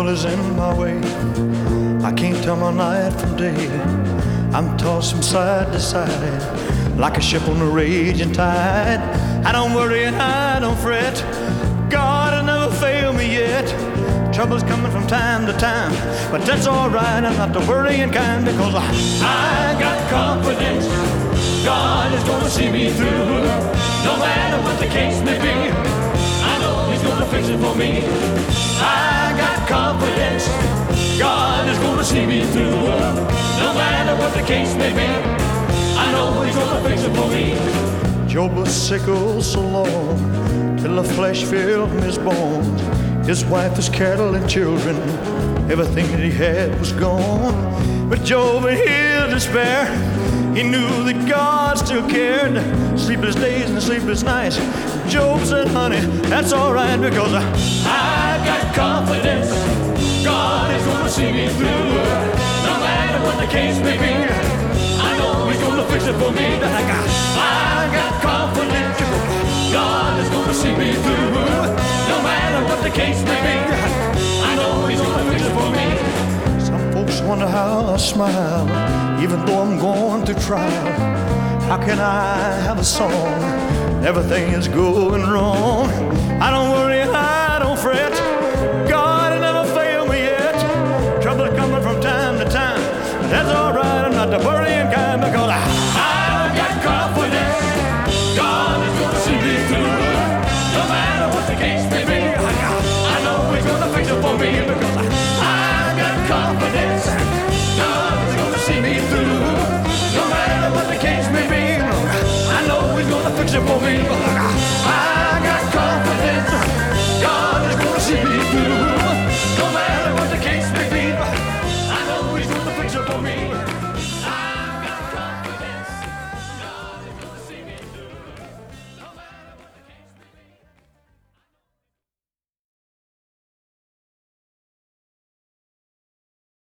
trouble is in my way. I can't tell my night from day. I'm tossed from side to side like a ship on a raging tide. I don't worry and I don't fret. God has never failed me yet. Trouble's coming from time to time, but that's alright. I'm not the worrying kind, because I got confidence. God is gonna see me through. No matter what the case may be, I know He's gonna fix it for me. I got confidence. God is gonna see me through. No matter what the case may be, I know He's gonna fix it for me. Job was sick oh so long, till the flesh filled from his bones. His wife, his cattle and children, everything that he had was gone. But Job, in his despair, he knew that God still cared. Sleepless days and sleepless nights, Job said, honey, that's alright, because I got confidence. God is gonna see me through. No matter what the case may be, I know He's gonna fix it for me. I got confidence. God is gonna see me through. No matter what the case may be, I know He's gonna fix it for me. Some folks wonder how I smile, even though I'm going through trial. How can I have a song? Everything is going wrong. I don't worry and I don't fret. God has never failed me yet. Trouble coming from time to time, but that's alright. I'm not the worrying kind, because I got confidence. God is gonna see me through. No matter what the case may be, I know He's gonna fix it for me, because I got confidence. God is gonna see me through. No matter what the case may be, I know He's gonna fix it for me.